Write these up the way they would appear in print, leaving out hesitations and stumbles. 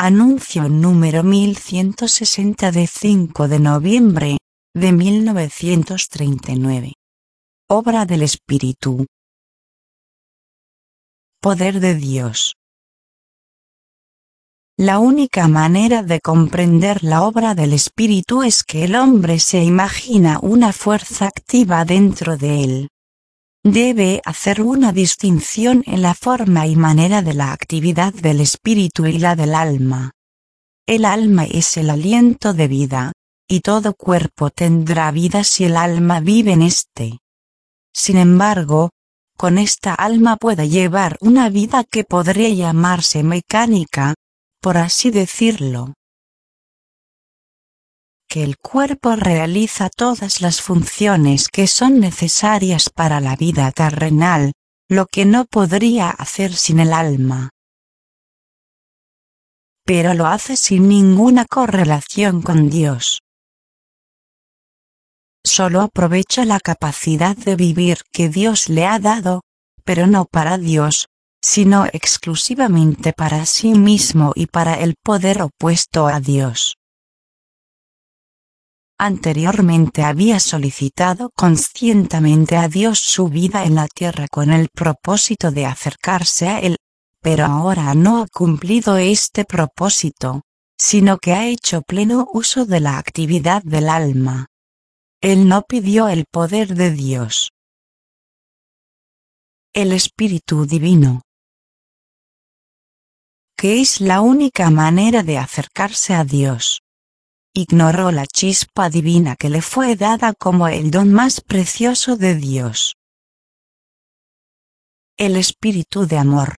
Anuncio número 1160 de 5 de noviembre de 1939. Obra del Espíritu. Poder de Dios. La única manera de comprender la obra del Espíritu es que el hombre se imagina una fuerza activa dentro de él. Debe hacer una distinción en la forma y manera de la actividad del espíritu y la del alma. El alma es el aliento de vida, y todo cuerpo tendrá vida si el alma vive en éste. Sin embargo, con esta alma puede llevar una vida que podría llamarse mecánica, por así decirlo. Que el cuerpo realiza todas las funciones que son necesarias para la vida terrenal, lo que no podría hacer sin el alma. Pero lo hace sin ninguna correlación con Dios. Solo aprovecha la capacidad de vivir que Dios le ha dado, pero no para Dios, sino exclusivamente para sí mismo y para el poder opuesto a Dios. Anteriormente había solicitado conscientemente a Dios su vida en la tierra con el propósito de acercarse a Él, pero ahora no ha cumplido este propósito, sino que ha hecho pleno uso de la actividad del alma. Él no pidió el poder de Dios. El Espíritu Divino, que es la única manera de acercarse a Dios, ignoró la chispa divina que le fue dada como el don más precioso de Dios. El espíritu de amor.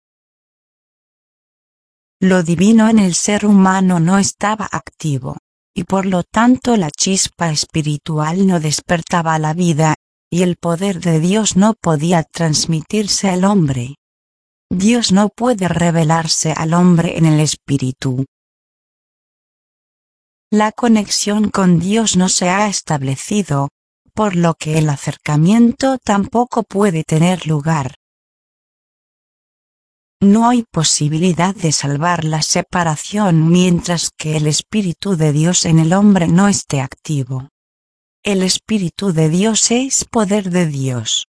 Lo divino en el ser humano no estaba activo, y por lo tanto la chispa espiritual no despertaba la vida, y el poder de Dios no podía transmitirse al hombre. Dios no puede revelarse al hombre en el espíritu. La conexión con Dios no se ha establecido, por lo que el acercamiento tampoco puede tener lugar. No hay posibilidad de salvar la separación mientras que el Espíritu de Dios en el hombre no esté activo. El Espíritu de Dios es poder de Dios.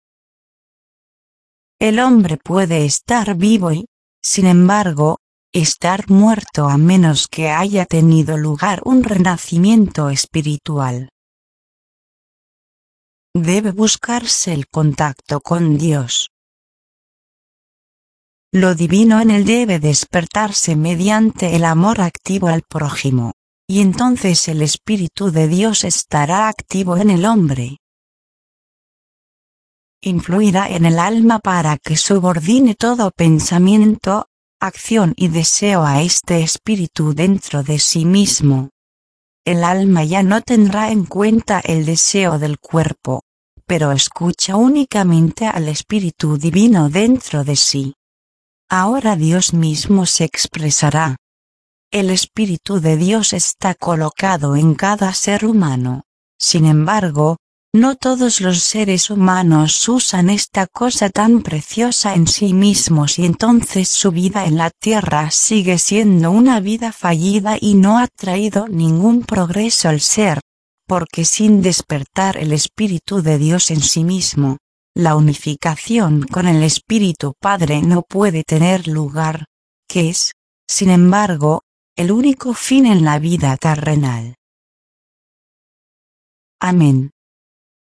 El hombre puede estar vivo y, sin embargo, estar muerto a menos que haya tenido lugar un renacimiento espiritual. Debe buscarse el contacto con Dios. Lo divino en él debe despertarse mediante el amor activo al prójimo, y entonces el Espíritu de Dios estará activo en el hombre. Influirá en el alma para que subordine todo pensamiento, acción y deseo a este espíritu dentro de sí mismo. El alma ya no tendrá en cuenta el deseo del cuerpo, pero escucha únicamente al espíritu divino dentro de sí. Ahora Dios mismo se expresará. El espíritu de Dios está colocado en cada ser humano. Sin embargo, no todos los seres humanos usan esta cosa tan preciosa en sí mismos y entonces su vida en la tierra sigue siendo una vida fallida y no ha traído ningún progreso al ser, porque sin despertar el Espíritu de Dios en sí mismo, la unificación con el Espíritu Padre no puede tener lugar, que es, sin embargo, el único fin en la vida terrenal. Amén.